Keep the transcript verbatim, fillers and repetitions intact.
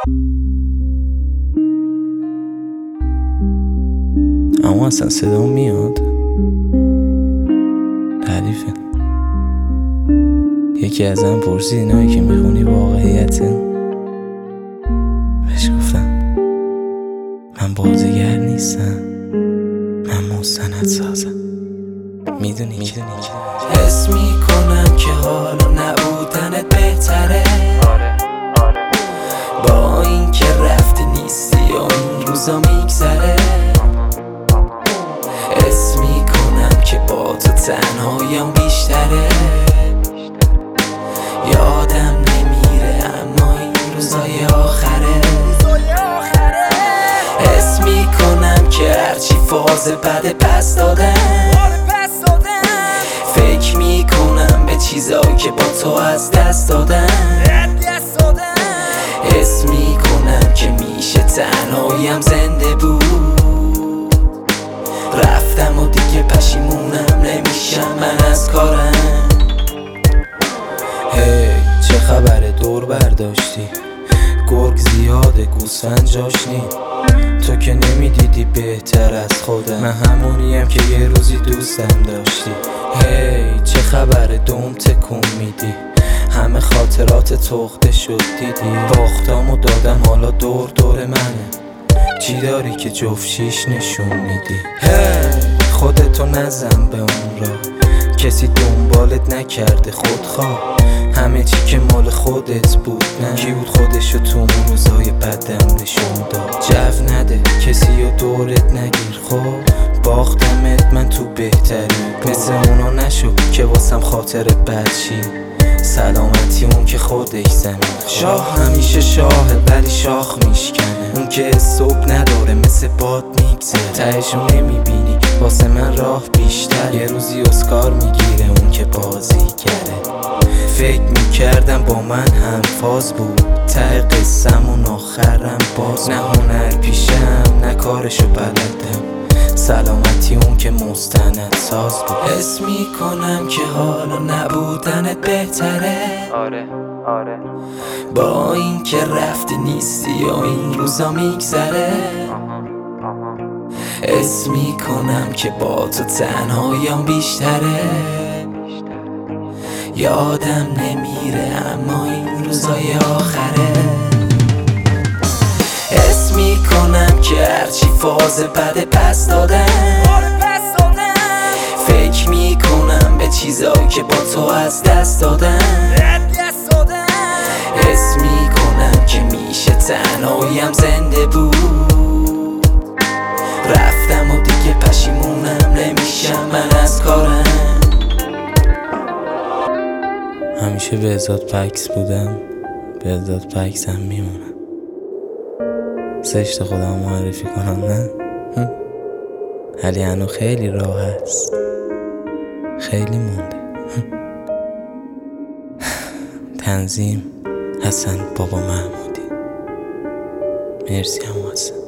اما اصلا صدا میاد حریفه. یکی ازم پرسید اینایی که میخونی واقعیته؟ بهش گفتم من بازیگر نیستم، من مستند سازم. میدونی میدونی حس میکنم که حالا نبودنت بهتره. آره آره با این که رفتی نیستی و این روزا میگذره. حس میکنم که با تو تنهاییم بیشتره. یادم نمیره اما این روزای آخره. حس میکنم که هرچی فاز بده پس دادم. فکر میکنم به چیزایی که با تو از دست دادم. حس میکنم که میشه تنهاییم زنده بود. رفتم و دیگه پشیمونم نمیشم من از کارم. هی hey, چه خبره دور برداشتی؟ گرگ زیاده گوسفند جاش نی. تو که نمیدیدی بهتر از خودم. من همونیم که یه روزی دوستم داشتی. هی hey, چه خبره دوم تکون میدی؟ همه خاطرات تخته شد دیدی. باختامو دادم حالا دور دور منه. چی داری که جفت شیش نشون میدی؟ هی hey, خودتو نزن به اون را. کسی دنبالت نکرده خودخواه. همه چی که مال خودت بود نه. کی بود خودشو تو اون روزای بدم نشون داد؟ جو نده کسی رو دورت نگیر. خب باختمت من تو بهتری. مثل اونا نشو که واسم خاطرت بد شی. سلامتی اون که خودش زمین. شاه همیشه شاهه ولی شاخ میشکنه. اون که صبح نداره مثل باد میگذره. تهشو نمیبینی واسه من راه بیشتر. یه روزی اسکار میگیره اون که بازی کرده. فکر میکردم با من هم فاز بود. ته قصم اون آخرم باز. نه هنر پیشم نه کارشو بلدم. سلامتی اون که مستند ساز بود. حس میکنم که حالا نبودنت بهتره. آره آره با این که رفتی نیستی و این روزا میگذره. حس میکنم که با تو تنهاییم بیشتره. یادم نمیره اما این روزای آخره. حس میکنم که هرچی فاز بده پس دادم. فکر میکنم به چیزایی که با تو از دست دادم. حس میکنم که میشه تنهاییم زنده بود. رفتم و دیگه پشیمونم نمیشم من از کارم. همیشه به ازاد پکس بودم، به ازاد پکس هم میمونم. زشت خودم معرفی کنم نه؟ ولی هنو خیلی راه هست، خیلی مونده. تنظیم حسن بابا محمودی. مرسی هم حسن.